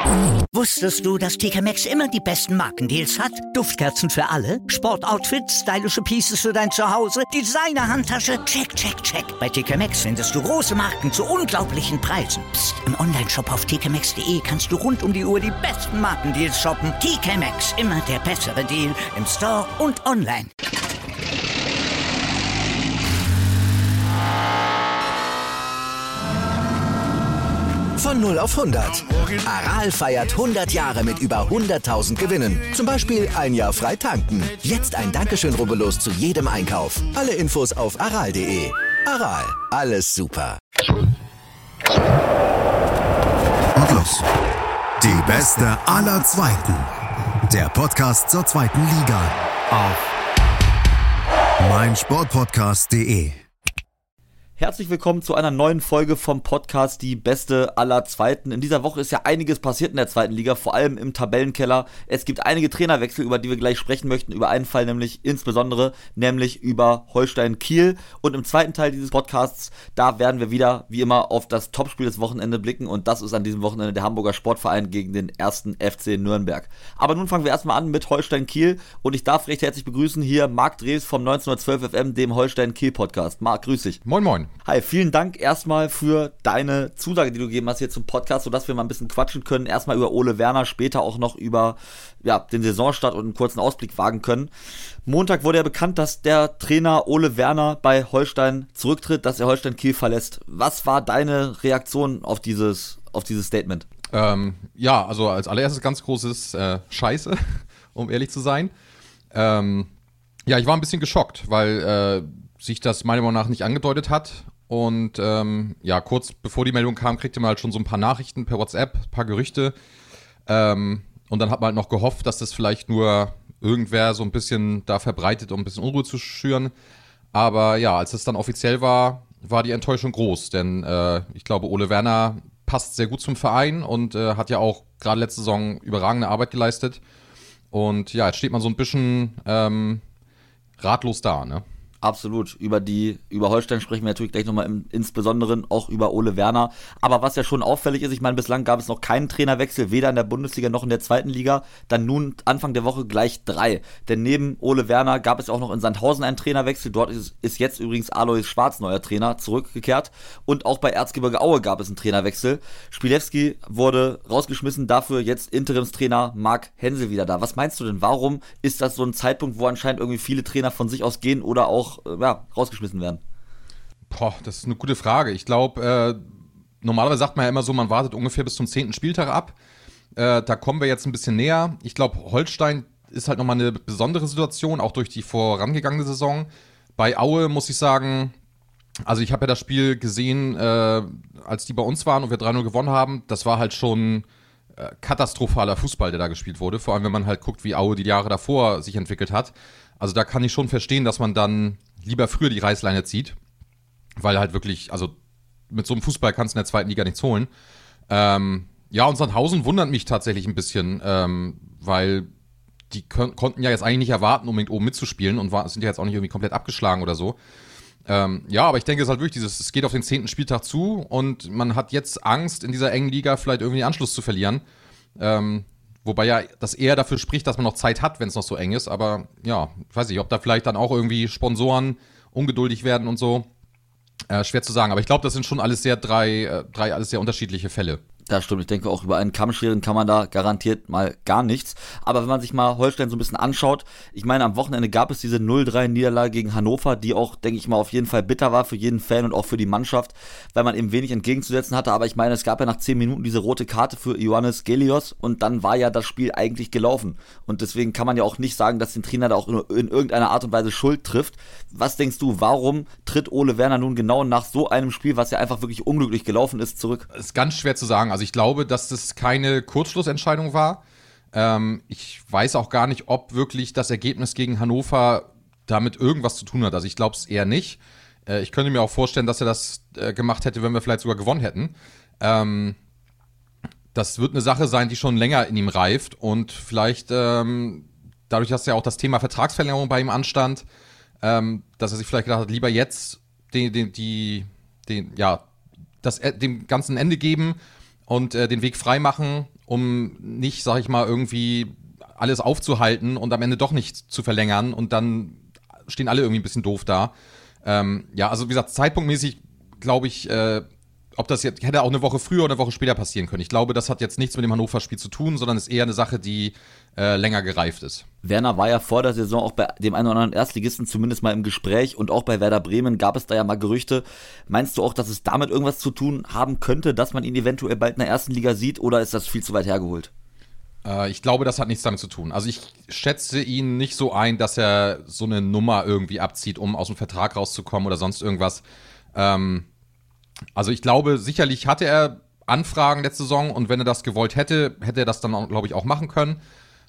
Wusstest du, dass TK Maxx immer die besten Markendeals hat? Duftkerzen für alle, Sportoutfits, stylische Pieces für dein Zuhause, Designer-Handtasche, check, check, check. Bei TK Maxx findest du große Marken zu unglaublichen Preisen. Psst. Im Onlineshop auf tkmaxx.de kannst du rund um die Uhr die besten Markendeals shoppen. TK Maxx, immer der bessere Deal im Store und online. Von 0 auf 100. Aral feiert 100 Jahre mit über 100.000 Gewinnen. Zum Beispiel ein Jahr frei tanken. Jetzt ein Dankeschön, rubbellos zu jedem Einkauf. Alle Infos auf aral.de. Aral, alles super. Und los. Die Beste aller Zweiten. Der Podcast zur zweiten Liga. Auf meinsportpodcast.de. Herzlich willkommen zu einer neuen Folge vom Podcast Die Beste aller Zweiten. In dieser Woche ist ja einiges passiert in der zweiten Liga, vor allem im Tabellenkeller. Es gibt einige Trainerwechsel, über die wir gleich sprechen möchten, über einen Fall nämlich über Holstein Kiel. Und im zweiten Teil dieses Podcasts, da werden wir wieder, wie immer, auf das Topspiel des Wochenendes blicken. Und das ist an diesem Wochenende der Hamburger Sportverein gegen den 1. FC Nürnberg. Aber nun fangen wir erstmal an mit Holstein Kiel. Und ich darf recht herzlich begrüßen hier Marc Drews vom 1912 FM, dem Holstein Kiel Podcast. Marc, grüß dich. Moin, moin. Hi, vielen Dank erstmal für deine Zusage, die du gegeben hast hier zum Podcast, sodass wir mal ein bisschen quatschen können. Erstmal über Ole Werner, später auch noch über den Saisonstart und einen kurzen Ausblick wagen können. Montag wurde ja bekannt, dass der Trainer Ole Werner bei Holstein zurücktritt, dass er Holstein Kiel verlässt. Was war deine Reaktion auf dieses Statement? Also als allererstes ganz großes Scheiße, um ehrlich zu sein. Ich war ein bisschen geschockt, weil sich das meiner Meinung nach nicht angedeutet hat. Und kurz bevor die Meldung kam, kriegte man halt schon so ein paar Nachrichten per WhatsApp, ein paar Gerüchte. Und dann hat man halt noch gehofft, dass das vielleicht nur irgendwer so ein bisschen da verbreitet, um ein bisschen Unruhe zu schüren. Aber ja, als es dann offiziell war, war die Enttäuschung groß. Denn ich glaube, Ole Werner passt sehr gut zum Verein und hat ja auch gerade letzte Saison überragende Arbeit geleistet. Und ja, jetzt steht man so ein bisschen ratlos da, ne? Absolut. Über Holstein sprechen wir natürlich gleich nochmal insbesondere auch über Ole Werner. Aber was ja schon auffällig ist, ich meine, bislang gab es noch keinen Trainerwechsel, weder in der Bundesliga noch in der zweiten Liga. Dann nun Anfang der Woche gleich 3. Denn neben Ole Werner gab es auch noch in Sandhausen einen Trainerwechsel. Dort ist jetzt übrigens Alois Schwarz, neuer Trainer, zurückgekehrt. Und auch bei Erzgebirge Aue gab es einen Trainerwechsel. Spielewski wurde rausgeschmissen, dafür jetzt Interimstrainer Marc Hensel wieder da. Was meinst du denn? Warum ist das so ein Zeitpunkt, wo anscheinend irgendwie viele Trainer von sich aus gehen oder auch rausgeschmissen werden? Das ist eine gute Frage. Ich glaube, normalerweise sagt man ja immer so, man wartet ungefähr bis zum 10. Spieltag ab. Da kommen wir jetzt ein bisschen näher. Ich glaube, Holstein ist halt nochmal eine besondere Situation, auch durch die vorangegangene Saison. Bei Aue muss ich sagen, also ich habe ja das Spiel gesehen, als die bei uns waren und wir 3-0 gewonnen haben. Das war halt schon katastrophaler Fußball, der da gespielt wurde. Vor allem, wenn man halt guckt, wie Aue die Jahre davor sich entwickelt hat. Also da kann ich schon verstehen, dass man dann lieber früher die Reißleine zieht, weil halt wirklich, also mit so einem Fußball kannst du in der zweiten Liga nichts holen. Und Sandhausen wundert mich tatsächlich ein bisschen, weil die konnten ja jetzt eigentlich nicht erwarten, unbedingt oben mitzuspielen und sind ja jetzt auch nicht irgendwie komplett abgeschlagen oder so. Aber ich denke, es ist halt wirklich es geht auf den 10. Spieltag zu und man hat jetzt Angst, in dieser engen Liga vielleicht irgendwie den Anschluss zu verlieren. Wobei ja das eher dafür spricht, dass man noch Zeit hat, wenn es noch so eng ist. Aber ja, ich weiß nicht, ob da vielleicht dann auch irgendwie Sponsoren ungeduldig werden und so. Schwer zu sagen. Aber ich glaube, das sind schon alles drei alles sehr unterschiedliche Fälle. Das stimmt, ich denke auch über einen Kamm scheren kann man da garantiert mal gar nichts. Aber wenn man sich mal Holstein so ein bisschen anschaut, ich meine, am Wochenende gab es diese 0-3-Niederlage gegen Hannover, die auch, denke ich mal, auf jeden Fall bitter war für jeden Fan und auch für die Mannschaft, weil man eben wenig entgegenzusetzen hatte. Aber ich meine, es gab ja nach 10 Minuten diese rote Karte für Ioannis Gelios und dann war ja das Spiel eigentlich gelaufen. Und deswegen kann man ja auch nicht sagen, dass den Trainer da auch in irgendeiner Art und Weise Schuld trifft. Was denkst du, warum tritt Ole Werner nun genau nach so einem Spiel, was ja einfach wirklich unglücklich gelaufen ist, zurück? Das ist ganz schwer zu sagen. Also ich glaube, dass das keine Kurzschlussentscheidung war. Ich weiß auch gar nicht, ob wirklich das Ergebnis gegen Hannover damit irgendwas zu tun hat. Also ich glaube es eher nicht. Ich könnte mir auch vorstellen, dass er das gemacht hätte, wenn wir vielleicht sogar gewonnen hätten. Das wird eine Sache sein, die schon länger in ihm reift und vielleicht dadurch, dass ja auch das Thema Vertragsverlängerung bei ihm anstand, dass er sich vielleicht gedacht hat, lieber jetzt dem ganzen Ende geben und den Weg frei machen um nicht, sag ich mal, irgendwie alles aufzuhalten und am Ende doch nicht zu verlängern und dann stehen alle irgendwie ein bisschen doof da. Also wie gesagt, zeitpunktmäßig glaube ich, ob das jetzt hätte auch eine Woche früher oder eine Woche später passieren können. Ich glaube, das hat jetzt nichts mit dem Hannover-Spiel zu tun, sondern ist eher eine Sache, die länger gereift ist. Werner war ja vor der Saison auch bei dem einen oder anderen Erstligisten zumindest mal im Gespräch und auch bei Werder Bremen gab es da ja mal Gerüchte. Meinst du auch, dass es damit irgendwas zu tun haben könnte, dass man ihn eventuell bald in der ersten Liga sieht, oder ist das viel zu weit hergeholt? Ich glaube, das hat nichts damit zu tun. Also ich schätze ihn nicht so ein, dass er so eine Nummer irgendwie abzieht, um aus dem Vertrag rauszukommen oder sonst irgendwas. Also ich glaube, sicherlich hatte er Anfragen letzte Saison und wenn er das gewollt hätte, hätte er das dann, glaube ich, auch machen können.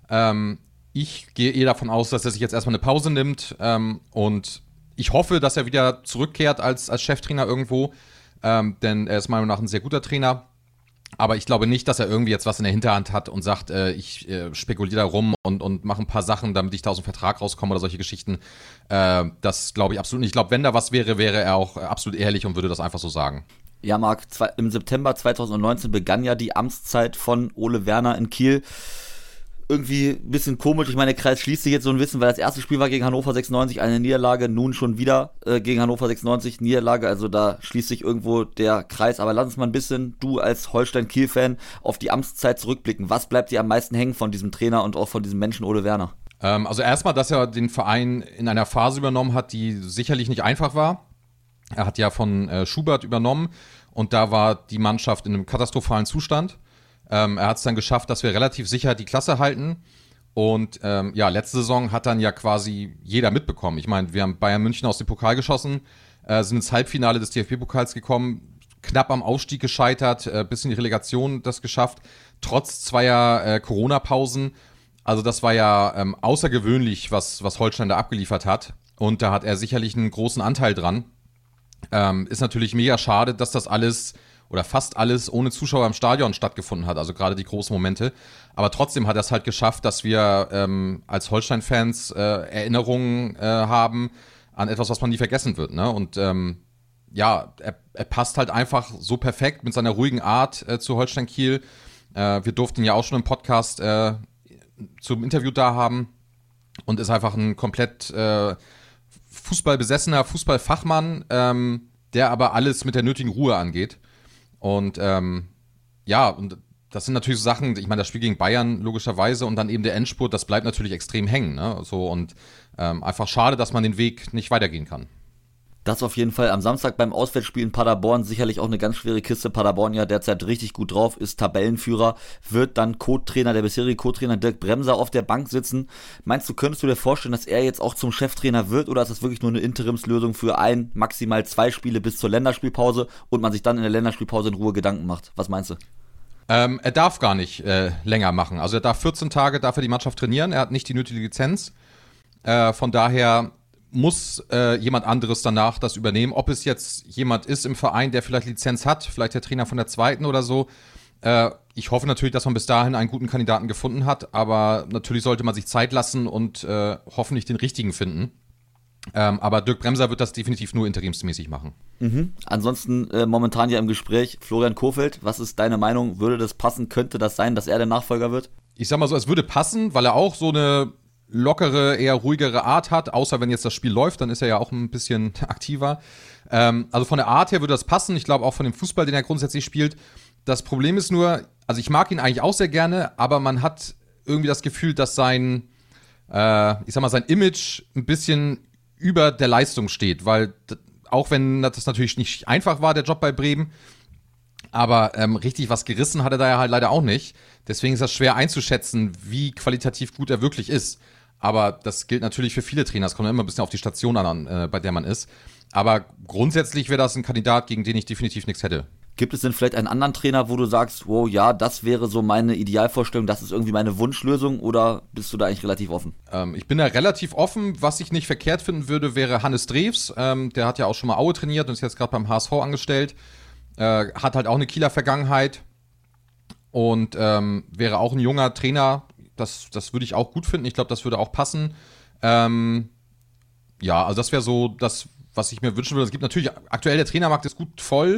Ich gehe eher davon aus, dass er sich jetzt erstmal eine Pause nimmt und ich hoffe, dass er wieder zurückkehrt als Cheftrainer irgendwo, denn er ist meiner Meinung nach ein sehr guter Trainer. Aber ich glaube nicht, dass er irgendwie jetzt was in der Hinterhand hat und sagt, ich spekuliere da rum und mache ein paar Sachen, damit ich da aus dem Vertrag rauskomme oder solche Geschichten. Das glaube ich absolut nicht. Ich glaube, wenn da was wäre, wäre er auch absolut ehrlich und würde das einfach so sagen. Ja, Marc, im September 2019 begann ja die Amtszeit von Ole Werner in Kiel. Irgendwie ein bisschen komisch. Ich meine, der Kreis schließt sich jetzt so ein bisschen, weil das erste Spiel war gegen Hannover 96 eine Niederlage, nun schon wieder gegen Hannover 96 Niederlage, also da schließt sich irgendwo der Kreis. Aber lass uns mal ein bisschen, du als Holstein-Kiel-Fan, auf die Amtszeit zurückblicken. Was bleibt dir am meisten hängen von diesem Trainer und auch von diesem Menschen Ole Werner? Also erstmal, dass er den Verein in einer Phase übernommen hat, die sicherlich nicht einfach war. Er hat ja von Schubert übernommen und da war die Mannschaft in einem katastrophalen Zustand. Er hat es dann geschafft, dass wir relativ sicher die Klasse halten. Und letzte Saison hat dann ja quasi jeder mitbekommen. Ich meine, wir haben Bayern München aus dem Pokal geschossen, sind ins Halbfinale des DFB-Pokals gekommen, knapp am Aufstieg gescheitert, bis in die Relegation das geschafft, trotz zweier Corona-Pausen. Also das war ja außergewöhnlich, was Holstein da abgeliefert hat. Und da hat er sicherlich einen großen Anteil dran. Ist natürlich mega schade, dass das alles oder fast alles ohne Zuschauer im Stadion stattgefunden hat, also gerade die großen Momente. Aber trotzdem hat er es halt geschafft, dass wir als Holstein-Fans Erinnerungen haben an etwas, was man nie vergessen wird. Ne? Und er passt halt einfach so perfekt mit seiner ruhigen Art zu Holstein Kiel. Wir durften ja auch schon im Podcast zum Interview da haben und ist einfach ein komplett fußballbesessener Fußballfachmann, der aber alles mit der nötigen Ruhe angeht. Und und das sind natürlich so Sachen, ich meine, das Spiel gegen Bayern logischerweise und dann eben der Endspurt, das bleibt natürlich extrem hängen. Ne? So, und einfach schade, dass man den Weg nicht weitergehen kann. Das auf jeden Fall am Samstag beim Auswärtsspiel in Paderborn sicherlich auch eine ganz schwere Kiste. Paderborn ja derzeit richtig gut drauf, ist Tabellenführer, wird dann Co-Trainer, der bisherige Co-Trainer Dirk Bremser auf der Bank sitzen. Meinst du, könntest du dir vorstellen, dass er jetzt auch zum Cheftrainer wird oder ist das wirklich nur eine Interimslösung für maximal 2 Spiele bis zur Länderspielpause und man sich dann in der Länderspielpause in Ruhe Gedanken macht? Was meinst du? Er darf gar nicht länger machen. Also er darf 14 Tage die Mannschaft trainieren, er hat nicht die nötige Lizenz. Von daher muss jemand anderes danach das übernehmen. Ob es jetzt jemand ist im Verein, der vielleicht Lizenz hat, vielleicht der Trainer von der zweiten oder so. Ich hoffe natürlich, dass man bis dahin einen guten Kandidaten gefunden hat, aber natürlich sollte man sich Zeit lassen und hoffentlich den richtigen finden. Aber Dirk Bremser wird das definitiv nur interimsmäßig machen. Mhm. Ansonsten momentan ja im Gespräch Florian Kohfeldt. Was ist deine Meinung? Würde das passen? Könnte das sein, dass er der Nachfolger wird? Ich sag mal so, es würde passen, weil er auch so eine lockere, eher ruhigere Art hat, außer wenn jetzt das Spiel läuft, dann ist er ja auch ein bisschen aktiver. Also von der Art her würde das passen. Ich glaube auch von dem Fußball, den er grundsätzlich spielt. Das Problem ist nur, also ich mag ihn eigentlich auch sehr gerne, aber man hat irgendwie das Gefühl, dass sein Image ein bisschen über der Leistung steht, weil auch wenn das natürlich nicht einfach war, der Job bei Bremen, aber richtig was gerissen hat er da ja halt leider auch nicht. Deswegen ist das schwer einzuschätzen, wie qualitativ gut er wirklich ist. Aber das gilt natürlich für viele Trainer. Es kommt immer ein bisschen auf die Station an, bei der man ist. Aber grundsätzlich wäre das ein Kandidat, gegen den ich definitiv nichts hätte. Gibt es denn vielleicht einen anderen Trainer, wo du sagst, wow, ja, das wäre so meine Idealvorstellung, das ist irgendwie meine Wunschlösung, oder bist du da eigentlich relativ offen? Ich bin da relativ offen. Was ich nicht verkehrt finden würde, wäre Hannes Drews. Der hat ja auch schon mal Aue trainiert und ist jetzt gerade beim HSV angestellt. Hat halt auch eine Kieler Vergangenheit und wäre auch ein junger Trainer. Das würde ich auch gut finden. Ich glaube, das würde auch passen. Also das wäre so das, was ich mir wünschen würde. Es gibt natürlich, aktuell der Trainermarkt ist gut voll.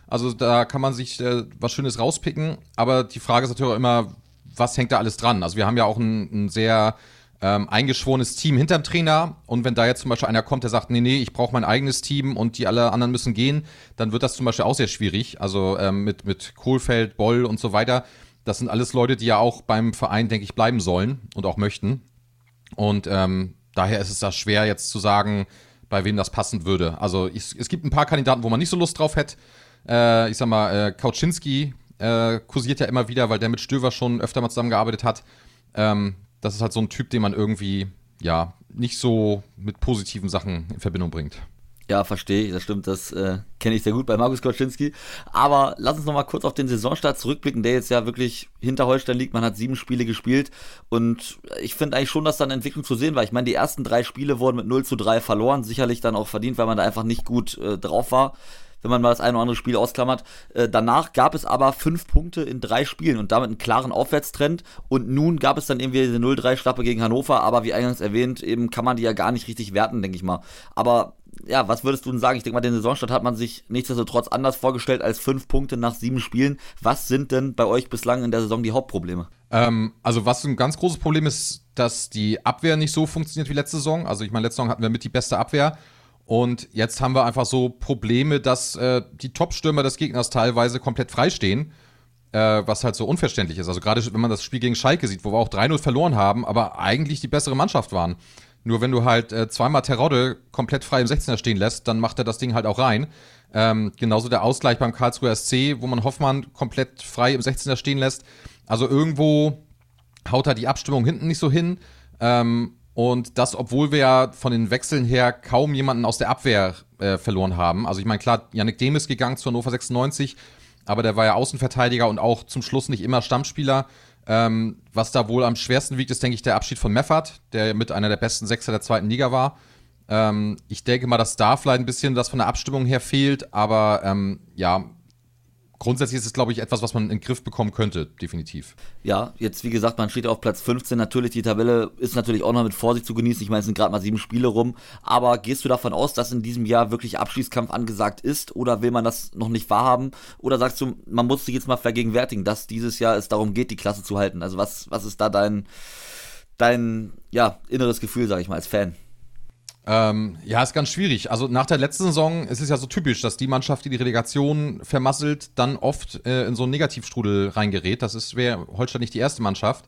Also da kann man sich was Schönes rauspicken. Aber die Frage ist natürlich auch immer, was hängt da alles dran? Also wir haben ja auch ein sehr eingeschworenes Team hinterm Trainer. Und wenn da jetzt zum Beispiel einer kommt, der sagt, nee, ich brauche mein eigenes Team und die alle anderen müssen gehen, dann wird das zum Beispiel auch sehr schwierig. Also mit Kohlfeld, Boll und so weiter. Das sind alles Leute, die ja auch beim Verein, denke ich, bleiben sollen und auch möchten. Und daher ist es da schwer jetzt zu sagen, bei wem das passen würde. Also es gibt ein paar Kandidaten, wo man nicht so Lust drauf hätte. Ich sag mal, Kauczynski kursiert ja immer wieder, weil der mit Stöver schon öfter mal zusammengearbeitet hat. Das ist halt so ein Typ, den man irgendwie, ja, nicht so mit positiven Sachen in Verbindung bringt. Ja, verstehe ich, das stimmt, das kenne ich sehr gut bei Markus Kauczynski. Aber lass uns nochmal kurz auf den Saisonstart zurückblicken, der jetzt ja wirklich hinter Holstein liegt. Man hat 7 Spiele gespielt und ich finde eigentlich schon, dass da eine Entwicklung zu sehen war. Ich meine, die ersten 3 Spiele wurden mit 0:3 verloren, sicherlich dann auch verdient, weil man da einfach nicht gut drauf war, wenn man mal das eine oder andere Spiel ausklammert. Danach gab es aber 5 Punkte in 3 Spielen und damit einen klaren Aufwärtstrend. Und nun gab es dann eben wieder diese 0:3-Schlappe gegen Hannover, aber wie eingangs erwähnt, eben kann man die ja gar nicht richtig werten, denke ich mal. Aber ja, was würdest du denn sagen? Ich denke mal, den Saisonstart hat man sich nichtsdestotrotz anders vorgestellt als 5 Punkte nach 7 Spielen. Was sind denn bei euch bislang in der Saison die Hauptprobleme? Also was ein ganz großes Problem ist, dass die Abwehr nicht so funktioniert wie letzte Saison. Also ich meine, letzte Saison hatten wir mit die beste Abwehr. Und jetzt haben wir einfach so Probleme, dass die Top-Stürmer des Gegners teilweise komplett freistehen, was halt so unverständlich ist. Also gerade wenn man das Spiel gegen Schalke sieht, wo wir auch 3:0 verloren haben, aber eigentlich die bessere Mannschaft waren. Nur wenn du halt zweimal Terodde komplett frei im 16er stehen lässt, dann macht er das Ding halt auch rein. Genauso der Ausgleich beim Karlsruher SC, wo man Hoffmann komplett frei im 16er stehen lässt. Also irgendwo haut er die Abstimmung hinten nicht so hin. Und das, obwohl wir ja von den Wechseln her kaum jemanden aus der Abwehr verloren haben. Also ich meine, klar, Yannick Dehm ist gegangen zu Hannover 96, aber der war ja Außenverteidiger und auch zum Schluss nicht immer Stammspieler. Was da wohl am schwersten wiegt, ist, denke ich, der Abschied von Meffert, der mit einer der besten Sechser der 2. Liga war. Ich denke mal, dass da vielleicht ein bisschen das von der Abstimmung her fehlt, aber ja, grundsätzlich ist es, glaube ich, etwas, was man in den Griff bekommen könnte, definitiv. Ja, jetzt wie gesagt, man steht auf Platz 15, natürlich, die Tabelle ist natürlich auch noch mit Vorsicht zu genießen, ich meine, es sind gerade mal 7 Spiele rum, aber gehst du davon aus, dass in diesem Jahr wirklich Abschießkampf angesagt ist oder will man das noch nicht wahrhaben oder sagst du, man muss sich jetzt mal vergegenwärtigen, dass dieses Jahr es darum geht, die Klasse zu halten, also was ist da dein ja, inneres Gefühl, sag ich mal, als Fan? Ja, ist ganz schwierig. Also nach der letzten Saison ist es ja so typisch, dass die Mannschaft, die die Relegation vermasselt, dann oft in so einen Negativstrudel reingerät. Das wäre Holstein nicht die erste Mannschaft.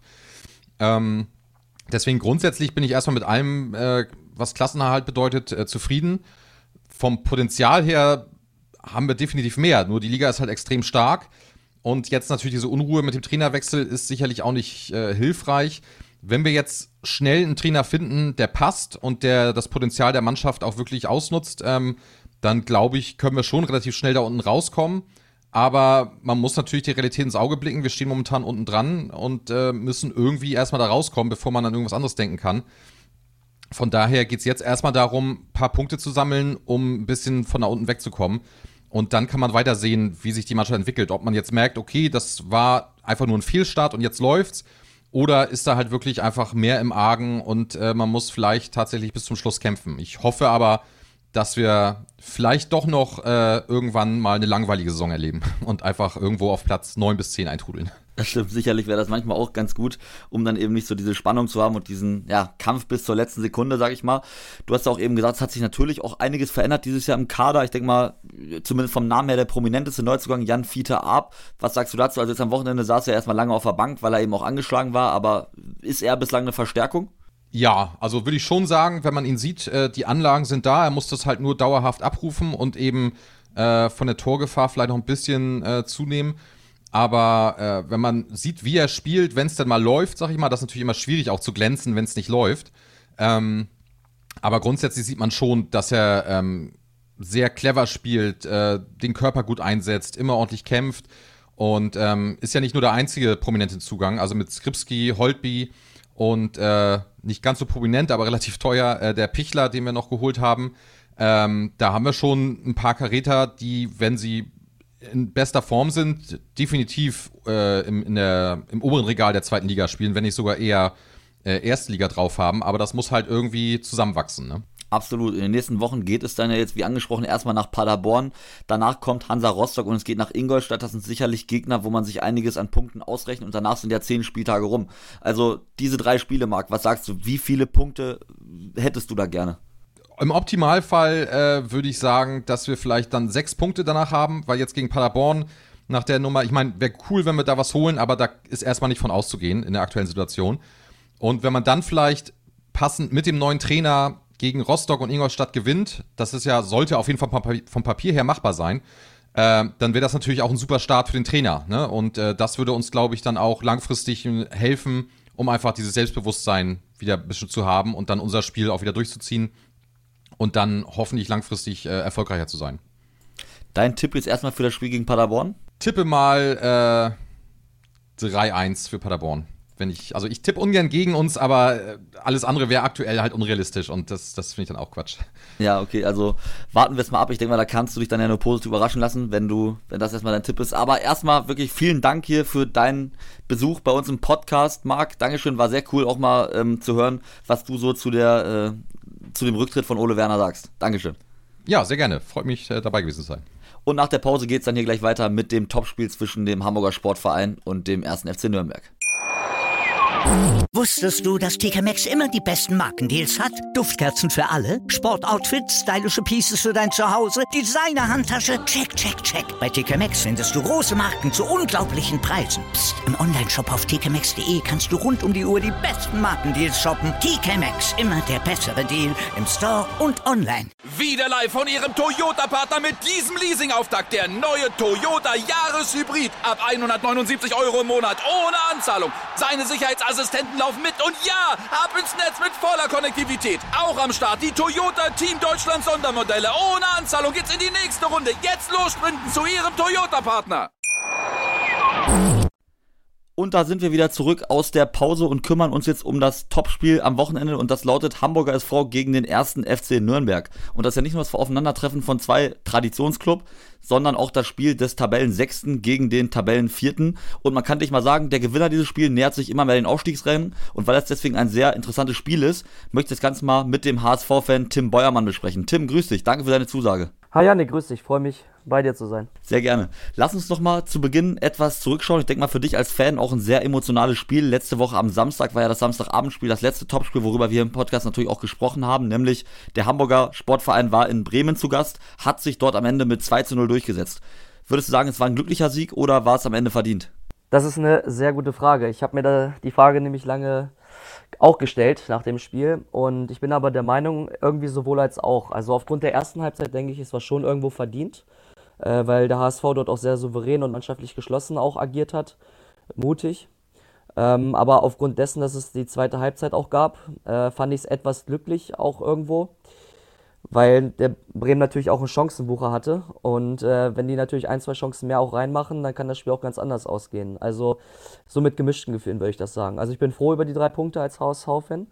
Deswegen grundsätzlich bin ich erstmal mit allem, was Klassenerhalt bedeutet, zufrieden. Vom Potenzial her haben wir definitiv mehr. Nur die Liga ist halt extrem stark. Und jetzt natürlich diese Unruhe mit dem Trainerwechsel ist sicherlich auch nicht hilfreich. Wenn wir jetzt schnell einen Trainer finden, der passt und der das Potenzial der Mannschaft auch wirklich ausnutzt, dann glaube ich, können wir schon relativ schnell da unten rauskommen. Aber man muss natürlich die Realität ins Auge blicken. Wir stehen momentan unten dran und müssen irgendwie erstmal da rauskommen, bevor man an irgendwas anderes denken kann. Von daher geht es jetzt erstmal darum, ein paar Punkte zu sammeln, um ein bisschen von da unten wegzukommen. Und dann kann man weiter sehen, wie sich die Mannschaft entwickelt. Ob man jetzt merkt, okay, das war einfach nur ein Fehlstart und jetzt läuft's. Oder ist da halt wirklich einfach mehr im Argen und man muss vielleicht tatsächlich bis zum Schluss kämpfen. Ich hoffe aber, dass wir vielleicht doch noch irgendwann mal eine langweilige Saison erleben und einfach irgendwo auf Platz 9 bis 10 eintrudeln. Das stimmt, sicherlich wäre das manchmal auch ganz gut, um dann eben nicht so diese Spannung zu haben und diesen Kampf bis zur letzten Sekunde, sag ich mal. Du hast ja auch eben gesagt, es hat sich natürlich auch einiges verändert dieses Jahr im Kader. Ich denke mal, zumindest vom Namen her der prominenteste Neuzugang, Jan Fiete Arp. Was sagst du dazu? Also jetzt am Wochenende saß er erstmal lange auf der Bank, weil er eben auch angeschlagen war, aber ist er bislang eine Verstärkung? Ja, also würde ich schon sagen, wenn man ihn sieht, die Anlagen sind da, er muss das halt nur dauerhaft abrufen und eben von der Torgefahr vielleicht noch ein bisschen zunehmen. Aber wenn man sieht, wie er spielt, wenn es denn mal läuft, sag ich mal, das ist natürlich immer schwierig auch zu glänzen, wenn es nicht läuft. Aber grundsätzlich sieht man schon, dass er sehr clever spielt, den Körper gut einsetzt, immer ordentlich kämpft und ist ja nicht nur der einzige prominente Zugang. Also mit Skripski, Holtby und nicht ganz so prominent, aber relativ teuer, der Pichler, den wir noch geholt haben. Da haben wir schon ein paar Karäter, die, wenn sie in bester Form sind, definitiv im oberen Regal der 2. Liga spielen, wenn nicht sogar eher erste Liga drauf haben. Aber das muss halt irgendwie zusammenwachsen, ne? Absolut. In den nächsten Wochen geht es dann ja jetzt, wie angesprochen, erstmal nach Paderborn. Danach kommt Hansa Rostock und es geht nach Ingolstadt. Das sind sicherlich Gegner, wo man sich einiges an Punkten ausrechnet. Und danach sind ja 10 Spieltage rum. Also diese 3 Spiele, Marc, was sagst du? Wie viele Punkte hättest du da gerne? Im Optimalfall würde ich sagen, dass wir vielleicht dann 6 Punkte danach haben, weil jetzt gegen Paderborn nach der Nummer, ich meine, wäre cool, wenn wir da was holen, aber da ist erstmal nicht von auszugehen in der aktuellen Situation. Und wenn man dann vielleicht passend mit dem neuen Trainer gegen Rostock und Ingolstadt gewinnt, das ist ja, sollte auf jeden Fall vom Papier her machbar sein, dann wäre das natürlich auch ein super Start für den Trainer. Ne? Und das würde uns, glaube ich, dann auch langfristig helfen, um einfach dieses Selbstbewusstsein wieder ein bisschen zu haben und dann unser Spiel auch wieder durchzuziehen und dann hoffentlich langfristig erfolgreicher zu sein. Dein Tipp jetzt erstmal für das Spiel gegen Paderborn? Tippe mal 3-1 für Paderborn. Ich tippe ungern gegen uns, aber alles andere wäre aktuell halt unrealistisch und das finde ich dann auch Quatsch. Ja, okay, also warten wir es mal ab. Ich denke mal, da kannst du dich dann ja nur positiv überraschen lassen, wenn das erstmal dein Tipp ist. Aber erstmal wirklich vielen Dank hier für deinen Besuch bei uns im Podcast, Marc. Dankeschön, war sehr cool auch mal zu hören, was du so zu dem Rücktritt von Ole Werner sagst. Dankeschön. Ja, sehr gerne. Freut mich, dabei gewesen zu sein. Und nach der Pause geht es dann hier gleich weiter mit dem Topspiel zwischen dem Hamburger Sportverein und dem 1. FC Nürnberg. Wusstest du, dass TK Maxx immer die besten Markendeals hat? Duftkerzen für alle, Sportoutfits, stylische Pieces für dein Zuhause, Designer-Handtasche, check, check, check. Bei TK Maxx findest du große Marken zu unglaublichen Preisen. Psst. Im Onlineshop auf tkmaxx.de kannst du rund um die Uhr die besten Markendeals shoppen. TK Maxx, immer der bessere Deal im Store und online. Wieder live von Ihrem Toyota-Partner mit diesem Leasing-Auftakt. Der neue Toyota Jahreshybrid. Ab 179 € im Monat. Ohne Anzahlung. Seine Sicherheitsassistenten laufen mit. Und ja, ab ins Netz mit voller Konnektivität. Auch am Start die Toyota Team Deutschland Sondermodelle. Ohne Anzahlung geht's in die nächste Runde. Jetzt los sprinten zu Ihrem Toyota-Partner. Und da sind wir wieder zurück aus der Pause und kümmern uns jetzt um das Topspiel am Wochenende und das lautet Hamburger SV gegen den 1. FC Nürnberg. Und das ist ja nicht nur das Aufeinandertreffen von 2 Traditionsclubs, sondern auch das Spiel des Tabellensechsten gegen den Tabellenvierten. Und man kann nicht mal sagen, der Gewinner dieses Spiels nähert sich immer mehr den Aufstiegsrennen. Und weil das deswegen ein sehr interessantes Spiel ist, möchte ich das Ganze mal mit dem HSV-Fan Tim Beuermann besprechen. Tim, grüß dich, danke für deine Zusage. Hi Janik, grüß dich, freue mich, bei dir zu sein. Sehr gerne. Lass uns doch mal zu Beginn etwas zurückschauen. Ich denke mal für dich als Fan auch ein sehr emotionales Spiel. Letzte Woche am Samstag war ja das Samstagabendspiel, das letzte Topspiel, worüber wir im Podcast natürlich auch gesprochen haben, nämlich der Hamburger Sportverein war in Bremen zu Gast, hat sich dort am Ende mit 2-0 durchgesetzt. Würdest du sagen, es war ein glücklicher Sieg oder war es am Ende verdient? Das ist eine sehr gute Frage. Ich habe mir da die Frage nämlich lange auch gestellt nach dem Spiel und ich bin aber der Meinung, irgendwie sowohl als auch. Also aufgrund der ersten Halbzeit denke ich, es war schon irgendwo verdient, weil der HSV dort auch sehr souverän und mannschaftlich geschlossen auch agiert hat, mutig. Aber aufgrund dessen, dass es die zweite Halbzeit auch gab, fand ich es etwas glücklich auch irgendwo, weil der Bremen natürlich auch einen Chancenwucher hatte und wenn die natürlich 1, 2 Chancen mehr auch reinmachen, dann kann das Spiel auch ganz anders ausgehen. Also so mit gemischten Gefühlen würde ich das sagen. Also ich bin froh über die 3 Punkte als HSV-Fan,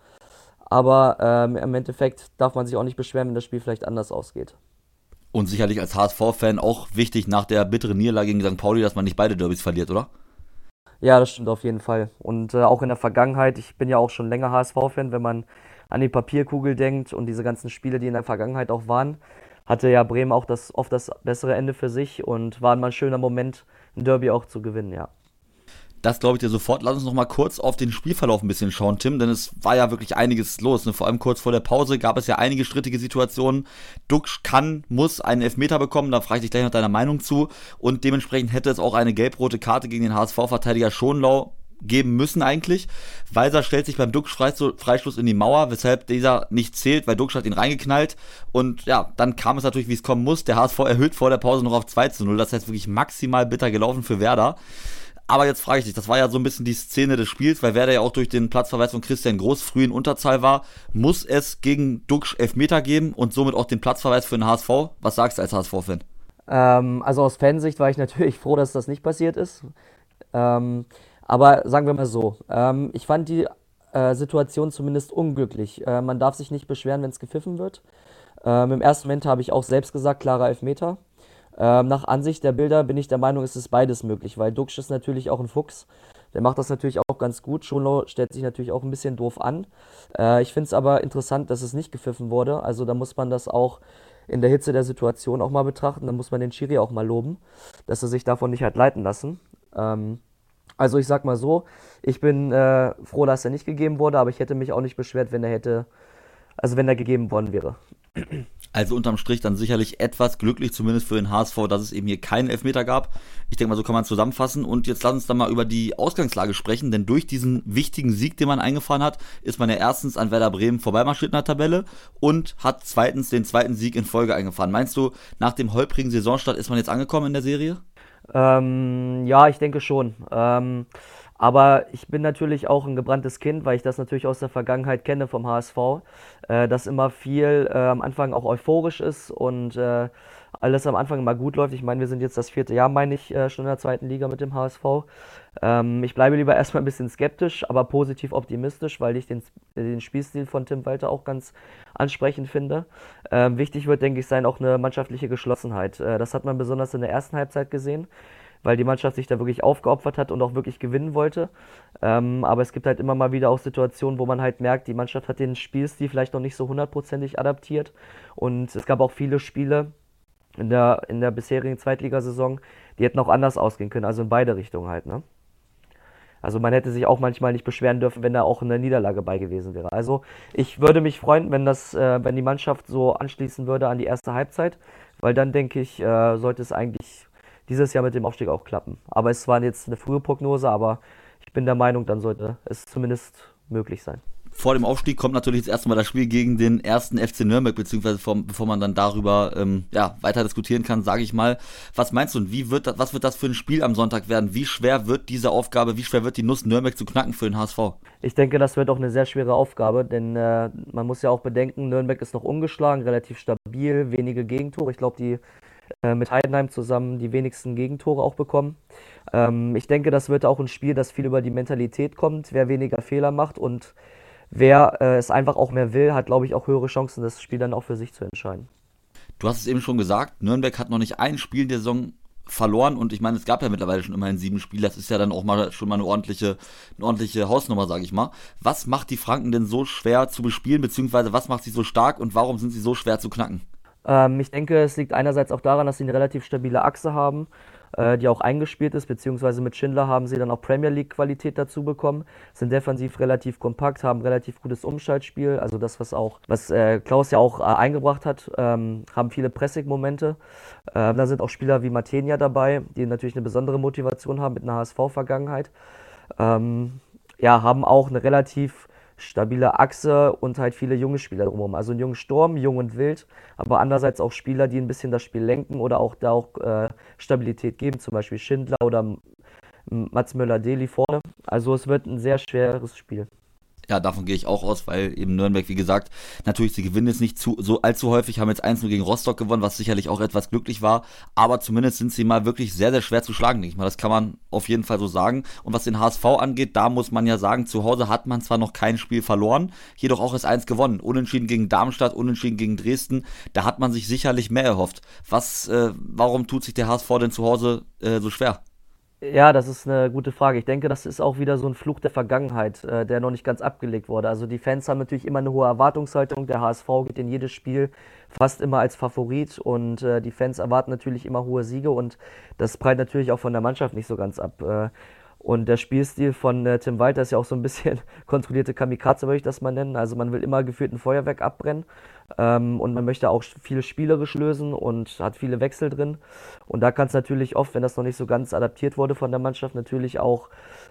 aber im Endeffekt darf man sich auch nicht beschweren, wenn das Spiel vielleicht anders ausgeht. Und sicherlich als HSV-Fan auch wichtig nach der bitteren Niederlage gegen St. Pauli, dass man nicht beide Derbys verliert, oder? Ja, das stimmt auf jeden Fall. Und auch in der Vergangenheit, ich bin ja auch schon länger HSV-Fan, wenn man an die Papierkugel denkt und diese ganzen Spiele, die in der Vergangenheit auch waren, hatte ja Bremen auch oft das bessere Ende für sich und war mal ein schöner Moment, ein Derby auch zu gewinnen, ja. Das glaube ich dir sofort. Lass uns noch mal kurz auf den Spielverlauf ein bisschen schauen, Tim, denn es war ja wirklich einiges los. Ne? Vor allem kurz vor der Pause gab es ja einige strittige Situationen. Duxch muss einen Elfmeter bekommen, da frage ich dich gleich nach deiner Meinung zu. Und dementsprechend hätte es auch eine gelb-rote Karte gegen den HSV-Verteidiger Schonlau geben müssen eigentlich. Weiser stellt sich beim Duxch-Freistoß in die Mauer, weshalb dieser nicht zählt, weil Duxch hat ihn reingeknallt. Und ja, dann kam es natürlich, wie es kommen muss. Der HSV erhöht vor der Pause noch auf 2-0. Das heißt wirklich maximal bitter gelaufen für Werder. Aber jetzt frage ich dich, das war ja so ein bisschen die Szene des Spiels, weil Werder ja auch durch den Platzverweis von Christian Groß früh in Unterzahl war. Muss es gegen Duxch Elfmeter geben und somit auch den Platzverweis für den HSV? Was sagst du als HSV-Fan? Also aus Fansicht war ich natürlich froh, dass das nicht passiert ist. Aber sagen wir mal so, ich fand die Situation zumindest unglücklich. Man darf sich nicht beschweren, wenn es gepfiffen wird. Im ersten Moment habe ich auch selbst gesagt, klarer Elfmeter. Nach Ansicht der Bilder bin ich der Meinung, es ist beides möglich, weil Duxch ist natürlich auch ein Fuchs, Der macht das natürlich auch ganz gut. Schonlau stellt sich natürlich auch ein bisschen doof an. Ich finde es aber interessant, dass es nicht gepfiffen wurde. Also da muss man das auch in der Hitze der Situation auch mal betrachten. Da muss man den Schiri auch mal loben, dass er sich davon nicht hat leiten lassen. Also ich sag mal so, ich bin froh, dass er nicht gegeben wurde, aber ich hätte mich auch nicht beschwert, wenn er gegeben worden wäre. Also unterm Strich dann sicherlich etwas glücklich, zumindest für den HSV, dass es eben hier keinen Elfmeter gab. Ich denke mal, so kann man zusammenfassen. Und jetzt lass uns dann mal über die Ausgangslage sprechen, denn durch diesen wichtigen Sieg, den man eingefahren hat, ist man ja erstens an Werder Bremen vorbeimarschiert in der Tabelle und hat zweitens den zweiten Sieg in Folge eingefahren. Meinst du, nach dem holprigen Saisonstart ist man jetzt angekommen in der Serie? Ja, ich denke schon. Aber ich bin natürlich auch ein gebranntes Kind, weil ich das natürlich aus der Vergangenheit kenne vom HSV, dass immer viel am Anfang auch euphorisch ist und alles am Anfang immer gut läuft. Ich meine, wir sind jetzt das 4. Jahr, meine ich, schon in der 2. Liga mit dem HSV. Ich bleibe lieber erstmal ein bisschen skeptisch, aber positiv optimistisch, weil ich den Spielstil von Tim Walter auch ganz ansprechend finde. Wichtig wird, denke ich, sein auch eine mannschaftliche Geschlossenheit. Das hat man besonders in der ersten Halbzeit gesehen, weil die Mannschaft sich da wirklich aufgeopfert hat und auch wirklich gewinnen wollte. Aber es gibt halt immer mal wieder auch Situationen, wo man halt merkt, die Mannschaft hat den Spielstil vielleicht noch nicht so hundertprozentig adaptiert. Und es gab auch viele Spiele in der bisherigen Zweitligasaison, die hätten auch anders ausgehen können, also in beide Richtungen halt, ne? Also man hätte sich auch manchmal nicht beschweren dürfen, wenn da auch eine Niederlage bei gewesen wäre. Also ich würde mich freuen, wenn die Mannschaft so anschließen würde an die erste Halbzeit, weil dann denke ich, sollte es eigentlich dieses Jahr mit dem Aufstieg auch klappen. Aber es war jetzt eine frühe Prognose, aber ich bin der Meinung, dann sollte es zumindest möglich sein. Vor dem Aufstieg kommt natürlich jetzt erstmal das Spiel gegen den ersten FC Nürnberg, beziehungsweise bevor man dann darüber weiter diskutieren kann, sage ich mal. Was meinst du, und was wird das für ein Spiel am Sonntag werden? Wie schwer wird diese Aufgabe, wie schwer wird die Nuss Nürnberg zu knacken für den HSV? Ich denke, das wird auch eine sehr schwere Aufgabe, denn man muss ja auch bedenken, Nürnberg ist noch ungeschlagen, relativ stabil, wenige Gegentore. Ich glaube, die mit Heidenheim zusammen die wenigsten Gegentore auch bekommen. Ich denke, das wird auch ein Spiel, das viel über die Mentalität kommt, wer weniger Fehler macht und wer es einfach auch mehr will, hat, glaube ich, auch höhere Chancen, das Spiel dann auch für sich zu entscheiden. Du hast es eben schon gesagt, Nürnberg hat noch nicht ein Spiel der Saison verloren und ich meine, es gab ja mittlerweile schon immerhin 7 Spiele, das ist ja dann auch schon mal eine ordentliche Hausnummer, sage ich mal. Was macht die Franken denn so schwer zu bespielen, beziehungsweise was macht sie so stark und warum sind sie so schwer zu knacken? Ich denke, es liegt einerseits auch daran, dass sie eine relativ stabile Achse haben, die auch eingespielt ist, beziehungsweise mit Schindler haben sie dann auch Premier League Qualität dazu bekommen, sind defensiv relativ kompakt, haben relativ gutes Umschaltspiel, also das, was Klaus ja auch eingebracht hat, haben viele Pressing-Momente. Da sind auch Spieler wie Matenia dabei, die natürlich eine besondere Motivation haben mit einer HSV-Vergangenheit. Haben auch eine relativ stabile Achse und halt viele junge Spieler drumherum. Also einen jungen Sturm, jung und wild, aber andererseits auch Spieler, die ein bisschen das Spiel lenken oder auch Stabilität geben, zum Beispiel Schindler oder Mats Möller-Deli vorne. Also es wird ein sehr schweres Spiel. Ja, davon gehe ich auch aus, weil eben Nürnberg, wie gesagt, natürlich, sie gewinnen jetzt nicht so allzu häufig, haben jetzt 1-0 gegen Rostock gewonnen, was sicherlich auch etwas glücklich war, aber zumindest sind sie mal wirklich sehr, sehr schwer zu schlagen, denke ich mal, das kann man auf jeden Fall so sagen. Und was den HSV angeht, da muss man ja sagen, zu Hause hat man zwar noch kein Spiel verloren, jedoch auch erst 1 gewonnen, unentschieden gegen Darmstadt, unentschieden gegen Dresden, da hat man sich sicherlich mehr erhofft. Warum tut sich der HSV denn zu Hause so schwer? Ja, das ist eine gute Frage. Ich denke, das ist auch wieder so ein Fluch der Vergangenheit, der noch nicht ganz abgelegt wurde. Also die Fans haben natürlich immer eine hohe Erwartungshaltung. Der HSV geht in jedes Spiel fast immer als Favorit und die Fans erwarten natürlich immer hohe Siege und das prallt natürlich auch von der Mannschaft nicht so ganz ab. Und der Spielstil von Tim Walter ist ja auch so ein bisschen kontrollierte Kamikaze, würde ich das mal nennen. Also man will immer gefühlt ein Feuerwerk abbrennen und man möchte auch viel spielerisch lösen und hat viele Wechsel drin. Und da kann es natürlich oft, wenn das noch nicht so ganz adaptiert wurde von der Mannschaft, natürlich auch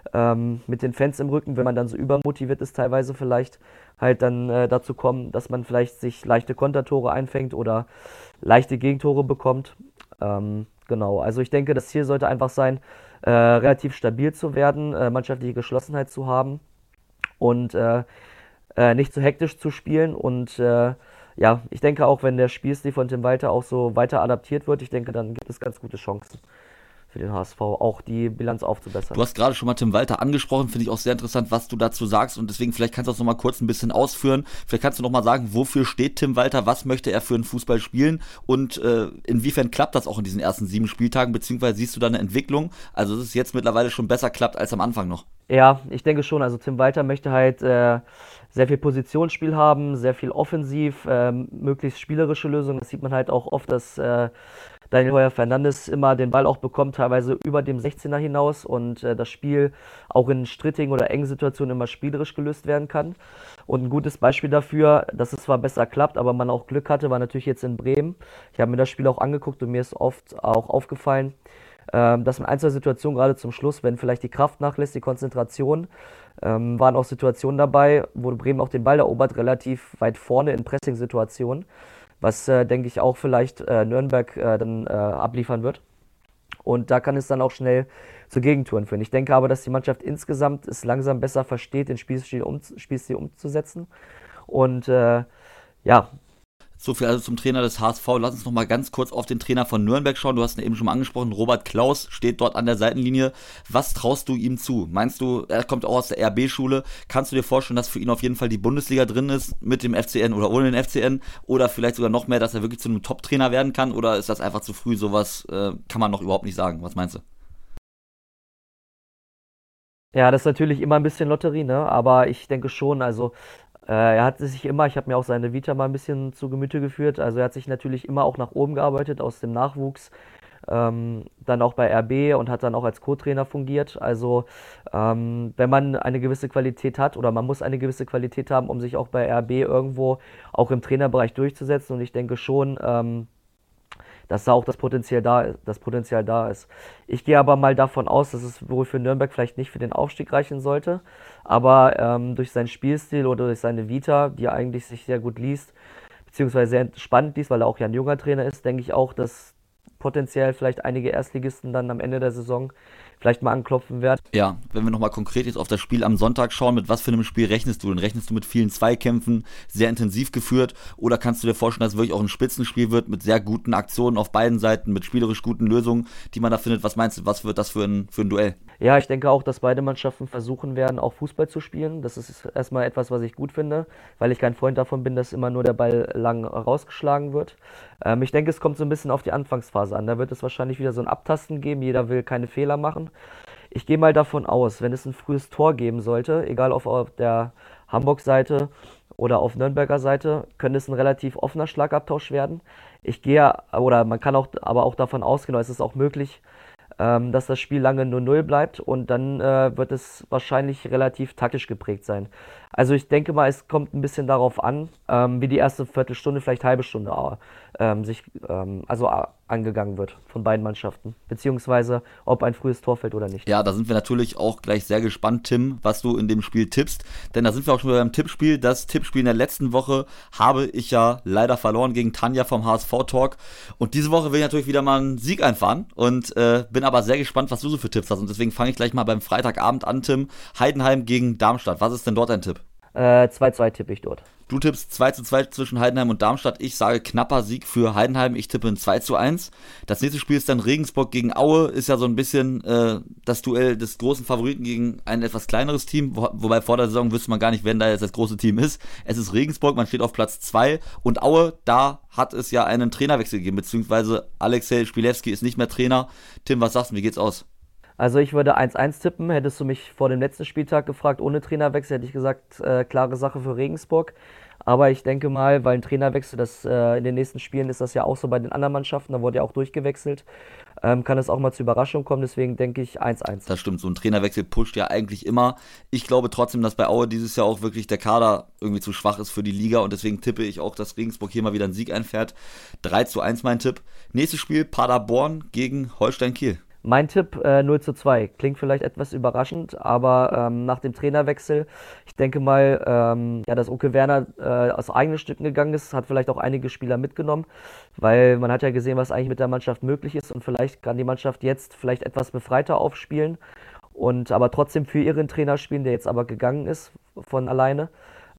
mit den Fans im Rücken, wenn man dann so übermotiviert ist teilweise vielleicht, halt dann dazu kommen, dass man vielleicht sich leichte Kontertore einfängt oder leichte Gegentore bekommt. Genau, also ich denke, das Ziel sollte einfach sein, relativ stabil zu werden, mannschaftliche Geschlossenheit zu haben und nicht zu hektisch zu spielen. Und ich denke auch, wenn der Spielstil von Tim Walter auch so weiter adaptiert wird, ich denke, dann gibt es ganz gute Chancen für den HSV, auch die Bilanz aufzubessern. Du hast gerade schon mal Tim Walter angesprochen, finde ich auch sehr interessant, was du dazu sagst und deswegen vielleicht kannst du das nochmal kurz ein bisschen ausführen. Vielleicht kannst du nochmal sagen, wofür steht Tim Walter, was möchte er für einen Fußball spielen und inwiefern klappt das auch in diesen ersten 7 Spieltagen, beziehungsweise siehst du da eine Entwicklung, also dass es jetzt mittlerweile schon besser klappt als am Anfang noch? Ja, ich denke schon, also Tim Walter möchte halt sehr viel Positionsspiel haben, sehr viel offensiv, möglichst spielerische Lösungen, das sieht man halt auch oft, dass Daniel Heuer-Fernandes immer den Ball auch bekommt, teilweise über dem 16er hinaus und das Spiel auch in strittigen oder engen Situationen immer spielerisch gelöst werden kann. Und ein gutes Beispiel dafür, dass es zwar besser klappt, aber man auch Glück hatte, war natürlich jetzt in Bremen. Ich habe mir das Spiel auch angeguckt und mir ist oft auch aufgefallen, dass man ein, zwei Situationen gerade zum Schluss, wenn vielleicht die Kraft nachlässt, die Konzentration, waren auch Situationen dabei, wo Bremen auch den Ball erobert, relativ weit vorne in Pressing-Situationen, was, denke ich, auch vielleicht Nürnberg dann abliefern wird. Und da kann es dann auch schnell zu Gegentouren führen. Ich denke aber, dass die Mannschaft insgesamt es langsam besser versteht, den Spielstil umzusetzen. Und ja. So viel also zum Trainer des HSV. Lass uns noch mal ganz kurz auf den Trainer von Nürnberg schauen. Du hast ihn eben schon mal angesprochen. Robert Klaus steht dort an der Seitenlinie. Was traust du ihm zu? Meinst du, er kommt auch aus der RB-Schule. Kannst du dir vorstellen, dass für ihn auf jeden Fall die Bundesliga drin ist mit dem FCN oder ohne den FCN? Oder vielleicht sogar noch mehr, dass er wirklich zu einem Top-Trainer werden kann? Oder ist das einfach zu früh? Sowas kann man noch überhaupt nicht sagen. Was meinst du? Ja, das ist natürlich immer ein bisschen Lotterie, ne? Aber ich denke schon, also er hat sich immer, ich habe mir auch seine Vita mal ein bisschen zu Gemüte geführt, also er hat sich natürlich immer auch nach oben gearbeitet aus dem Nachwuchs, dann auch bei RB und hat dann auch als Co-Trainer fungiert. Also wenn man eine gewisse Qualität hat oder man muss eine gewisse Qualität haben, um sich auch bei RB irgendwo auch im Trainerbereich durchzusetzen und ich denke schon, dass da auch das Potenzial da ist. Ich gehe aber mal davon aus, dass es wohl für Nürnberg vielleicht nicht für den Aufstieg reichen sollte, aber durch seinen Spielstil oder durch seine Vita, die eigentlich sich sehr gut liest, beziehungsweise sehr spannend liest, weil er auch ja ein junger Trainer ist, denke ich auch, dass potenziell vielleicht einige Erstligisten dann am Ende der Saison vielleicht mal anklopfen werden. Ja, wenn wir nochmal konkret jetzt auf das Spiel am Sonntag schauen, mit was für einem Spiel rechnest du denn? Rechnest du mit vielen Zweikämpfen, sehr intensiv geführt, oder kannst du dir vorstellen, dass es wirklich auch ein Spitzenspiel wird mit sehr guten Aktionen auf beiden Seiten, mit spielerisch guten Lösungen, die man da findet? Was meinst du, was wird das für ein Duell? Ja, ich denke auch, dass beide Mannschaften versuchen werden, auch Fußball zu spielen. Das ist erstmal etwas, was ich gut finde, weil ich kein Freund davon bin, dass immer nur der Ball lang rausgeschlagen wird. Ich denke, es kommt so ein bisschen auf die Anfangsphase an. Da wird es wahrscheinlich wieder so ein Abtasten geben. Jeder will keine Fehler machen. Ich gehe mal davon aus, wenn es ein frühes Tor geben sollte, egal ob auf der Hamburg-Seite oder auf Nürnberger Seite, könnte es ein relativ offener Schlagabtausch werden. Man kann auch, aber auch davon ausgehen, oder es ist auch möglich, dass das Spiel lange 0-0 bleibt und dann wird es wahrscheinlich relativ taktisch geprägt sein. Also ich denke mal, es kommt ein bisschen darauf an, wie die erste Viertelstunde, vielleicht halbe Stunde angegangen wird von beiden Mannschaften, beziehungsweise ob ein frühes Tor fällt oder nicht. Ja, da sind wir natürlich auch gleich sehr gespannt, Tim, was du in dem Spiel tippst, denn da sind wir auch schon beim Tippspiel. Das Tippspiel in der letzten Woche habe ich ja leider verloren gegen Tanja vom HSV-Talk und diese Woche will ich natürlich wieder mal einen Sieg einfahren und bin aber sehr gespannt, was du so für Tipps hast und deswegen fange ich gleich mal beim Freitagabend an, Tim. Heidenheim gegen Darmstadt, was ist denn dort dein Tipp? 2-2 tippe ich dort. Du tippst 2-2 zwischen Heidenheim und Darmstadt. Ich sage knapper Sieg für Heidenheim. Ich tippe ein 2-1. Das nächste Spiel ist dann Regensburg gegen Aue. Ist ja so ein bisschen das Duell des großen Favoriten gegen ein etwas kleineres Team. Wobei vor der Saison wüsste man gar nicht, wer da jetzt das große Team ist. Es ist Regensburg, man steht auf Platz 2. Und Aue, da hat es ja einen Trainerwechsel gegeben. Beziehungsweise Alexej Spilewski ist nicht mehr Trainer. Tim, was sagst du? Wie geht's aus? Also ich würde 1-1 tippen. Hättest du mich vor dem letzten Spieltag gefragt, ohne Trainerwechsel, hätte ich gesagt, klare Sache für Regensburg. Aber ich denke mal, weil ein Trainerwechsel, in den nächsten Spielen ist das ja auch so bei den anderen Mannschaften, da wurde ja auch durchgewechselt, kann es auch mal zur Überraschung kommen. Deswegen denke ich 1-1. Das stimmt, so ein Trainerwechsel pusht ja eigentlich immer. Ich glaube trotzdem, dass bei Aue dieses Jahr auch wirklich der Kader irgendwie zu schwach ist für die Liga und deswegen tippe ich auch, dass Regensburg hier mal wieder einen Sieg einfährt. 3-1 mein Tipp. Nächstes Spiel, Paderborn gegen Holstein Kiel. Mein Tipp 0-2. Klingt vielleicht etwas überraschend, aber nach dem Trainerwechsel, ich denke mal, dass Uke Werner aus eigenen Stücken gegangen ist, hat vielleicht auch einige Spieler mitgenommen, weil man hat ja gesehen, was eigentlich mit der Mannschaft möglich ist und vielleicht kann die Mannschaft jetzt vielleicht etwas befreiter aufspielen und aber trotzdem für ihren Trainer spielen, der jetzt aber gegangen ist von alleine.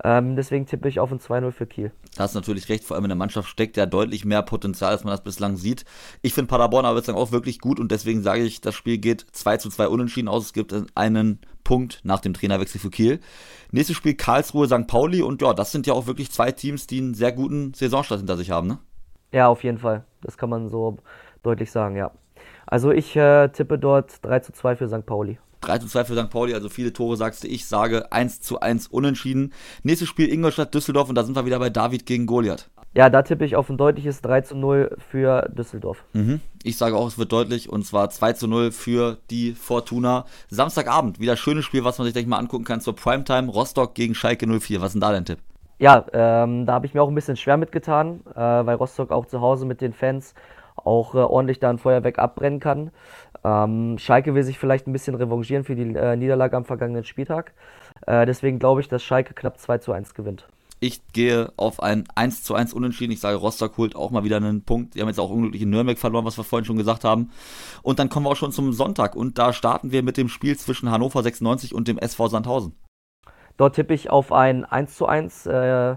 Deswegen tippe ich auf ein 2-0 für Kiel. Da hast du natürlich recht, vor allem in der Mannschaft steckt ja deutlich mehr Potenzial, als man das bislang sieht. Ich finde Paderborn aber bislang auch wirklich gut und deswegen sage ich, das Spiel geht 2-2 unentschieden aus. Es gibt einen Punkt nach dem Trainerwechsel für Kiel. Nächstes Spiel Karlsruhe, St. Pauli und ja, das sind ja auch wirklich 2 Teams, die einen sehr guten Saisonstart hinter sich haben, ne? Ja, auf jeden Fall. Das kann man so deutlich sagen, ja. Also ich tippe dort 3-2 für St. Pauli. 3-2 für St. Pauli, also viele Tore sagst du, ich sage 1-1 unentschieden. Nächstes Spiel Ingolstadt, Düsseldorf und da sind wir wieder bei David gegen Goliath. Ja, da tippe ich auf ein deutliches 3-0 für Düsseldorf. Ich sage auch, es wird deutlich und zwar 2-0 für die Fortuna. Samstagabend, wieder schönes Spiel, was man sich, denke ich, mal angucken kann zur Primetime. Rostock gegen Schalke 04. Was ist denn da dein Tipp? Ja, da habe ich mir auch ein bisschen schwer mitgetan, weil Rostock auch zu Hause mit den Fans auch ordentlich da ein Feuerwerk abbrennen kann. Schalke will sich vielleicht ein bisschen revanchieren für die Niederlage am vergangenen Spieltag. Deswegen glaube ich, dass Schalke knapp 2-1 gewinnt. Ich gehe auf ein 1-1 unentschieden. Ich sage, Rostock holt auch mal wieder einen Punkt. Die haben jetzt auch unglücklich in Nürnberg verloren, was wir vorhin schon gesagt haben. Und dann kommen wir auch schon zum Sonntag. Und da starten wir mit dem Spiel zwischen Hannover 96 und dem SV Sandhausen. Dort tippe ich auf ein 1-1.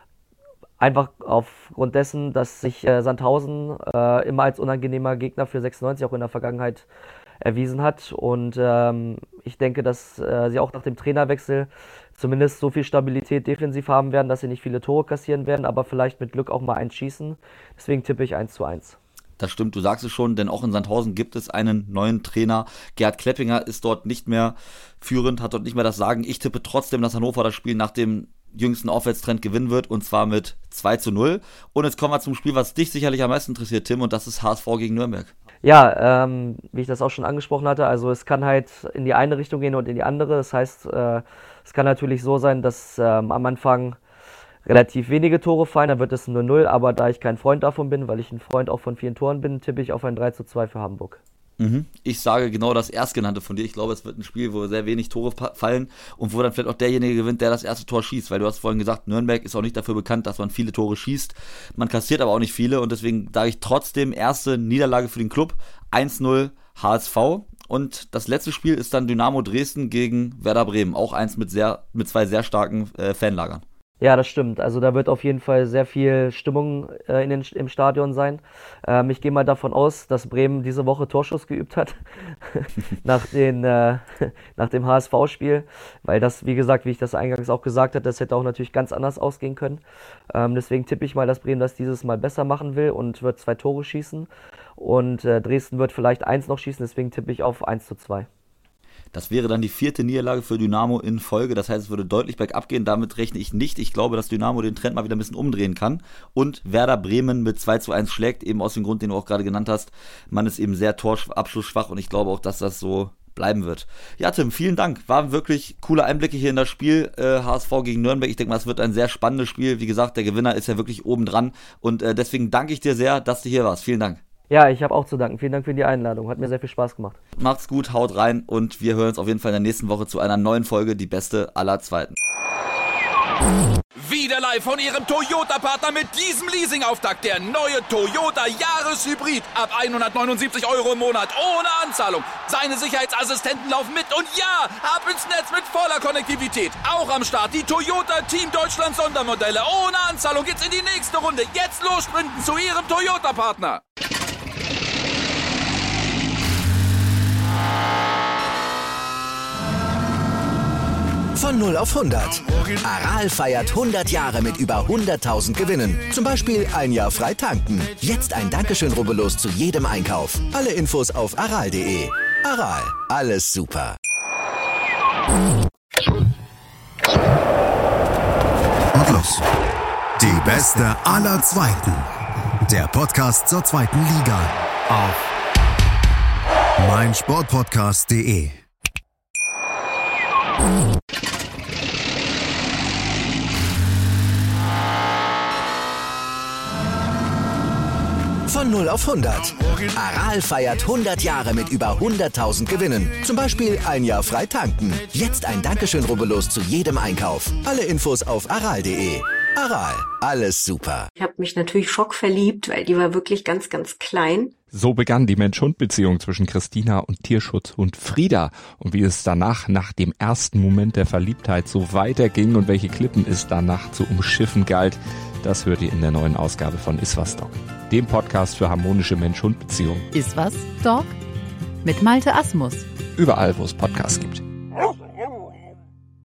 Einfach aufgrund dessen, dass sich Sandhausen immer als unangenehmer Gegner für 96 auch in der Vergangenheit erwiesen hat. Und ich denke, dass sie auch nach dem Trainerwechsel zumindest so viel Stabilität defensiv haben werden, dass sie nicht viele Tore kassieren werden, aber vielleicht mit Glück auch mal eins schießen. Deswegen tippe ich 1-1. Das stimmt, du sagst es schon, denn auch in Sandhausen gibt es einen neuen Trainer. Gerd Kleppinger ist dort nicht mehr führend, hat dort nicht mehr das Sagen. Ich tippe trotzdem, dass Hannover das Spiel nach dem jüngsten Aufwärtstrend gewinnen wird und zwar mit 2-0. Und jetzt kommen wir zum Spiel, was dich sicherlich am meisten interessiert, Tim, und das ist HSV gegen Nürnberg. Ja, wie ich das auch schon angesprochen hatte, also es kann halt in die eine Richtung gehen und in die andere. Das heißt, es kann natürlich so sein, dass am Anfang relativ wenige Tore fallen, dann wird es 0-0, aber da ich kein Freund davon bin, weil ich ein Freund auch von vielen Toren bin, tippe ich auf ein 3-2 für Hamburg. Ich sage genau das Erstgenannte von dir. Ich glaube, es wird ein Spiel, wo sehr wenig Tore fallen und wo dann vielleicht auch derjenige gewinnt, der das erste Tor schießt. Weil du hast vorhin gesagt, Nürnberg ist auch nicht dafür bekannt, dass man viele Tore schießt. Man kassiert aber auch nicht viele und deswegen sage ich trotzdem erste Niederlage für den Club. 1-0 HSV. Und das letzte Spiel ist dann Dynamo Dresden gegen Werder Bremen. Auch eins mit 2 sehr starken Fanlagern. Ja, das stimmt. Also da wird auf jeden Fall sehr viel Stimmung im Stadion sein. Ich gehe mal davon aus, dass Bremen diese Woche Torschuss geübt hat nach dem HSV-Spiel, weil das, wie gesagt, wie ich das eingangs auch gesagt habe, das hätte auch natürlich ganz anders ausgehen können. Deswegen tippe ich mal, dass Bremen das dieses Mal besser machen will und wird 2 Tore schießen. Und Dresden wird vielleicht 1 noch schießen, deswegen tippe ich auf 1-2. Das wäre dann die 4. Niederlage für Dynamo in Folge. Das heißt, es würde deutlich bergab gehen. Damit rechne ich nicht. Ich glaube, dass Dynamo den Trend mal wieder ein bisschen umdrehen kann. Und Werder Bremen mit 2-1 schlägt, eben aus dem Grund, den du auch gerade genannt hast. Man ist eben sehr torabschlussschwach und ich glaube auch, dass das so bleiben wird. Ja, Tim, vielen Dank. Waren wirklich coole Einblicke hier in das Spiel. HSV gegen Nürnberg. Ich denke mal, es wird ein sehr spannendes Spiel. Wie gesagt, der Gewinner ist ja wirklich oben dran. Und deswegen danke ich dir sehr, dass du hier warst. Vielen Dank. Ja, ich habe auch zu danken. Vielen Dank für die Einladung. Hat mir sehr viel Spaß gemacht. Macht's gut, haut rein und wir hören uns auf jeden Fall in der nächsten Woche zu einer neuen Folge, die beste aller Zweiten. Wieder live von Ihrem Toyota-Partner mit diesem Leasing-Auftakt. Der neue Toyota Jahreshybrid. Ab 179 € im Monat. Ohne Anzahlung. Seine Sicherheitsassistenten laufen mit. Und ja, ab ins Netz mit voller Konnektivität. Auch am Start die Toyota Team Deutschland Sondermodelle. Ohne Anzahlung geht's in die nächste Runde. Jetzt los sprinten zu Ihrem Toyota-Partner. Von 0 auf 100. Aral feiert 100 Jahre mit über 100.000 Gewinnen. Zum Beispiel ein Jahr frei tanken. Jetzt ein Dankeschön, rubbellos zu jedem Einkauf. Alle Infos auf aral.de. Aral, alles super. Und los. Die beste aller Zweiten. Der Podcast zur zweiten Liga. Auf meinsportpodcast.de. Von 0 auf 100. Aral feiert 100 Jahre mit über 100.000 Gewinnen. Zum Beispiel ein Jahr frei tanken. Jetzt ein Dankeschön, rubbellos zu jedem Einkauf. Alle Infos auf aral.de. Aral, alles super. Ich habe mich natürlich schockverliebt, weil die war wirklich ganz, ganz klein. So begann die Mensch-Hund-Beziehung zwischen Christina und Tierschutzhund Frieda. Und wie es danach, nach dem ersten Moment der Verliebtheit, so weiterging und welche Klippen es danach zu umschiffen galt, das hört ihr in der neuen Ausgabe von Iswas Dog, dem Podcast für harmonische Mensch-Hund-Beziehungen. Iswas Dog? Mit Malte Asmus. Überall, wo es Podcasts gibt.